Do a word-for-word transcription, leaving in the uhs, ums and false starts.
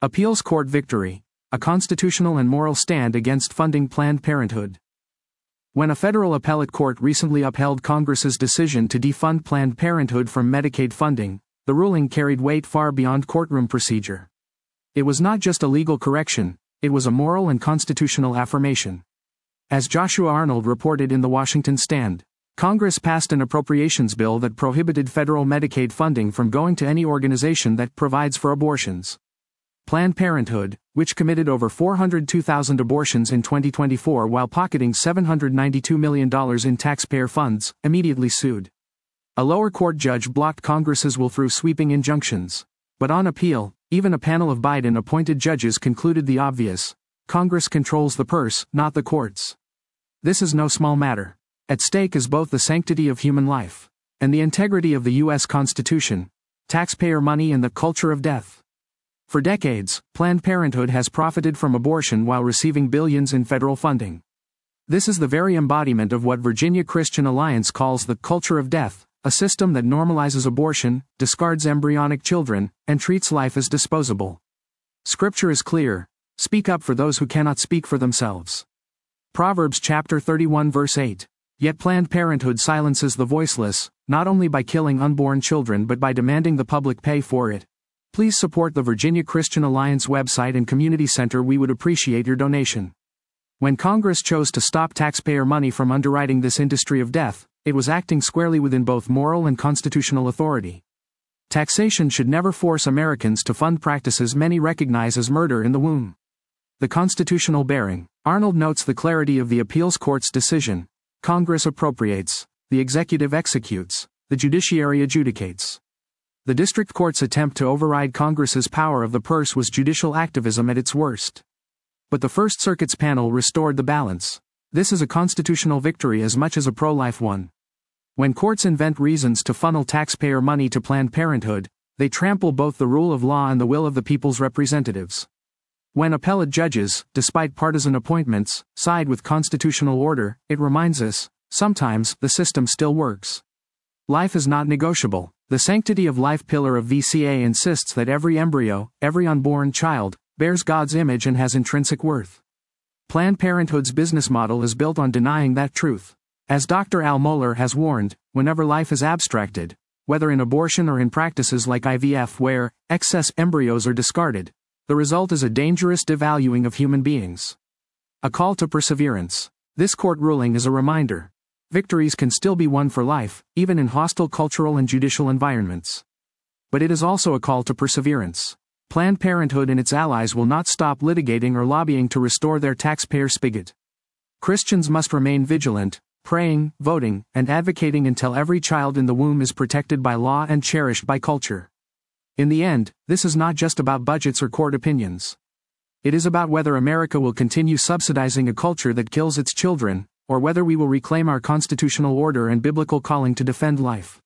Appeals Court Victory. A constitutional and moral stand against funding Planned Parenthood. When a federal appellate court recently upheld Congress's decision to defund Planned Parenthood from Medicaid funding, the ruling carried weight far beyond courtroom procedure. It was not just a legal correction, it was a moral and constitutional affirmation. As Joshua Arnold reported in the Washington Stand, Congress passed an appropriations bill that prohibited federal Medicaid funding from going to any organization that provides for abortions. Planned Parenthood, which committed over four hundred two thousand abortions in twenty twenty-four while pocketing seven hundred ninety-two million dollars in taxpayer funds, immediately sued. A lower court judge blocked Congress's will through sweeping injunctions. But on appeal, even a panel of Biden-appointed judges concluded the obvious: Congress controls the purse, not the courts. This is no small matter. At stake is both the sanctity of human life and the integrity of the U S Constitution, taxpayer money and the culture of death. For decades, Planned Parenthood has profited from abortion while receiving billions in federal funding. This is the very embodiment of what Virginia Christian Alliance calls the culture of death, a system that normalizes abortion, discards embryonic children, and treats life as disposable. Scripture is clear: speak up for those who cannot speak for themselves. Proverbs chapter thirty-one verse eight. Yet Planned Parenthood silences the voiceless, not only by killing unborn children but by demanding the public pay for it. Please support the Virginia Christian Alliance website and community center. We would appreciate your donation. When Congress chose to stop taxpayer money from underwriting this industry of death, it was acting squarely within both moral and constitutional authority. Taxation should never force Americans to fund practices many recognize as murder in the womb. The constitutional bearing. Arnold notes the clarity of the appeals court's decision. Congress appropriates, the executive executes, the judiciary adjudicates. The district court's attempt to override Congress's power of the purse was judicial activism at its worst. But the First Circuit's panel restored the balance. This is a constitutional victory as much as a pro-life one. When courts invent reasons to funnel taxpayer money to Planned Parenthood, they trample both the rule of law and the will of the people's representatives. When appellate judges, despite partisan appointments, side with constitutional order, it reminds us, sometimes, the system still works. Life is not negotiable. The sanctity of life pillar of V C A insists that every embryo, every unborn child, bears God's image and has intrinsic worth. Planned Parenthood's business model is built on denying that truth. As Doctor Al Mohler has warned, whenever life is abstracted, whether in abortion or in practices like I V F where excess embryos are discarded, the result is a dangerous devaluing of human beings. A call to perseverance. This court ruling is a reminder. Victories can still be won for life, even in hostile cultural and judicial environments. But it is also a call to perseverance. Planned Parenthood and its allies will not stop litigating or lobbying to restore their taxpayer spigot. Christians must remain vigilant, praying, voting, and advocating until every child in the womb is protected by law and cherished by culture. In the end, this is not just about budgets or court opinions. It is about whether America will continue subsidizing a culture that kills its children, or whether we will reclaim our constitutional order and biblical calling to defend life.